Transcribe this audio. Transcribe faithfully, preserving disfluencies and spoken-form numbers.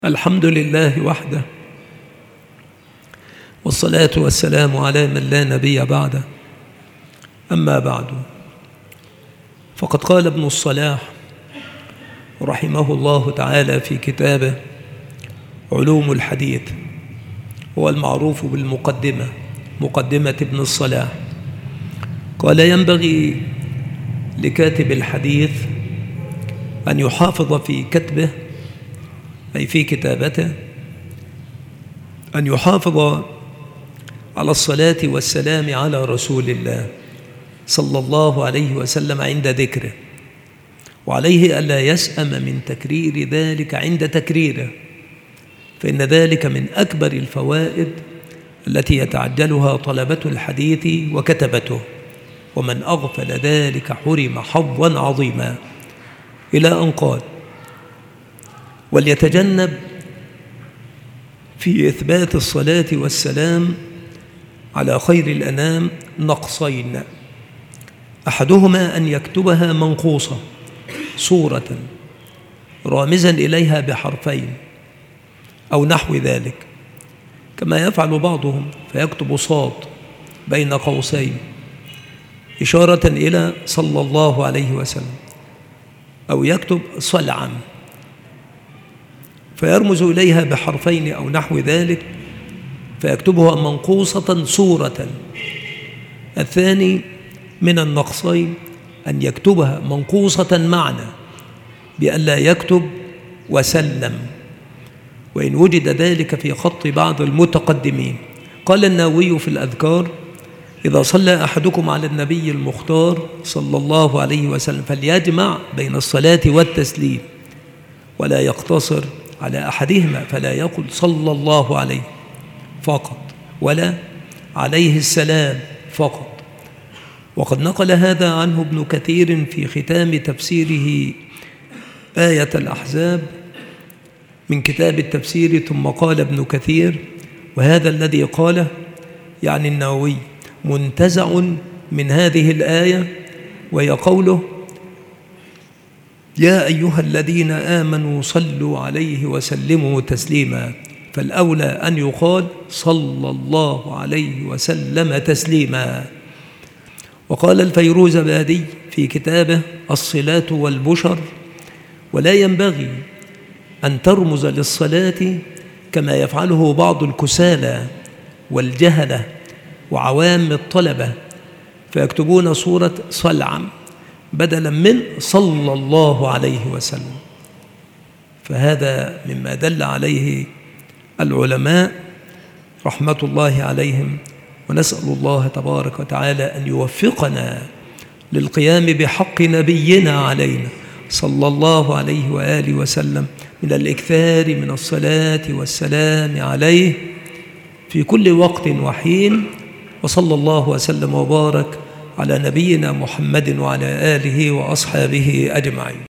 الحمد لله وحده، والصلاة والسلام على من لا نبي بعده. أما بعد، فقد قال ابن الصلاح رحمه الله تعالى في كتابه علوم الحديث، هو المعروف بالمقدمة، مقدمة ابن الصلاح، قال: ينبغي لكاتب الحديث أن يحافظ في كتبه، أي في كتابته، أن يحافظ على الصلاة والسلام على رسول الله صلى الله عليه وسلم عند ذكره، وعليه ألا يسأم من تكرير ذلك عند تكريره، فإن ذلك من أكبر الفوائد التي يتعجلها طلبة الحديث وكتبته، ومن أغفل ذلك حرم حظا عظيما، إلى أن قال: وليتجنب في إثبات الصلاة والسلام على خير الأنام نقصين: أحدهما أن يكتبها منقوصة صورة رامزا إليها بحرفين أو نحو ذلك، كما يفعل بعضهم فيكتب صاد بين قوسين إشارة إلى صلى الله عليه وسلم، أو يكتب صلعا فيرمز إليها بحرفين أو نحو ذلك فيكتبها منقوصة صورة. الثاني من النقصين أن يكتبها منقوصة معنى، بأن لا يكتب وسلم، وإن وجد ذلك في خط بعض المتقدمين. قال النووي في الأذكار: إذا صلى أحدكم على النبي المختار صلى الله عليه وسلم فليجمع بين الصلاة والتسليم، ولا يقتصر على أحدهما، فلا يقل صلى الله عليه فقط ولا عليه السلام فقط. وقد نقل هذا عنه ابن كثير في ختام تفسيره آية الأحزاب من كتاب التفسير، ثم قال ابن كثير: وهذا الذي قاله، يعني النووي، منتزع من هذه الآية، وهي قوله: يا أيها الذين آمنوا صلوا عليه وسلموا تسليما، فالأولى أن يقال صلى الله عليه وسلم تسليما. وقال الفيروزبادي في كتابه الصلات والبشر: ولا ينبغي أن ترمز للصلاة كما يفعله بعض الكسالى والجهلة وعوام الطلبة، فيكتبون صورة صلعا بدلا من صلى الله عليه وسلم، فهذا مما دل عليه العلماء رحمة الله عليهم. ونسأل الله تبارك وتعالى أن يوفقنا للقيام بحق نبينا علينا صلى الله عليه وآله وسلم من الإكثار من الصلاة والسلام عليه في كل وقت وحين. وصلى الله وسلم وبارك على نبينا محمد وعلى آله وأصحابه أجمعين.